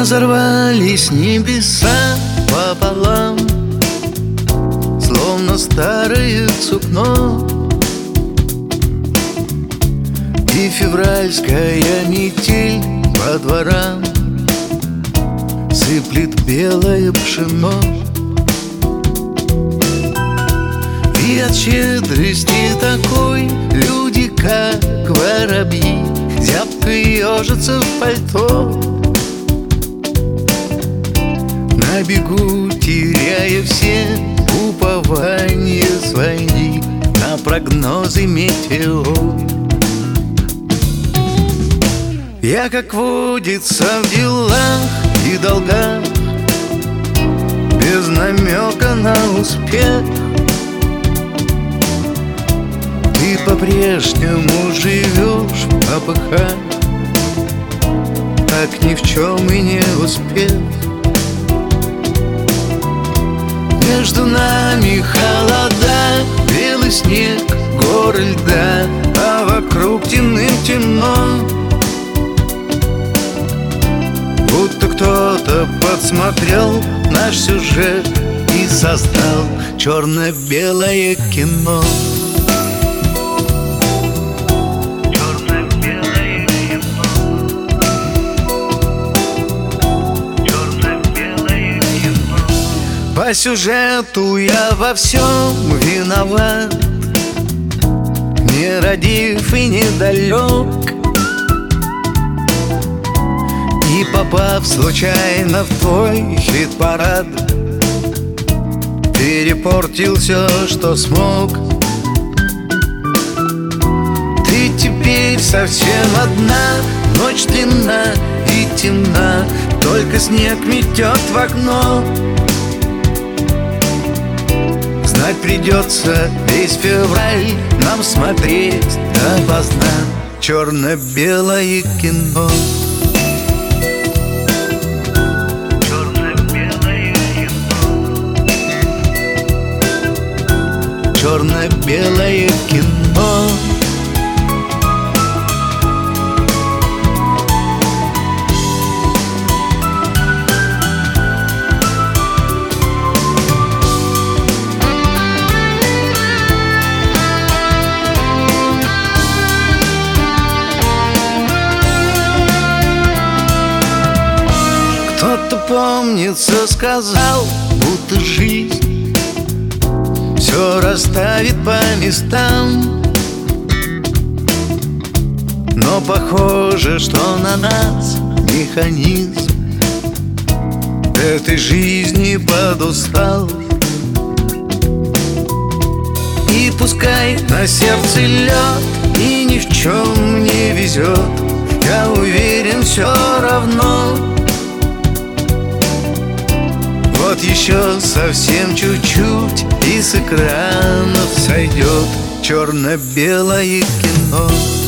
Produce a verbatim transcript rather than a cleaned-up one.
Разорвались небеса пополам, словно старое сукно, и февральская метель по дворам сыплет белое пшено. И от щедрости такой люди, как воробьи, зябко ежатся в пальто, на бегу теряя все упования свои на прогнозы метеор. Я, как водится, в делах и долгах, без намека на успех. Ты по-прежнему живешь в попыхах, так ни в чем и не успев. Между нами холода, белый снег, горы льда, а вокруг темным темно. Будто кто-то подсмотрел наш сюжет и создал черно-белое кино. Черно-белое кино. Черно-белое кино. По сюжету я во всем виноват, не родив и недалек, и попав случайно в твой хит-парад, перепортил все, что смог. Ты теперь совсем одна, ночь длинна и темна, только снег метет в окно. Знать придется весь февраль нам смотреть допоздна черно-белое кино. Черно-белое кино. Кто-то, помнится, сказал, будто жизнь все расставит по местам, но похоже, что на нас механизм этой жизни подустал. И пускай на сердце лед и ни в чем не везет, я уверен, все равно. Вот еще совсем чуть-чуть, и с экранов сойдет черно-белое кино.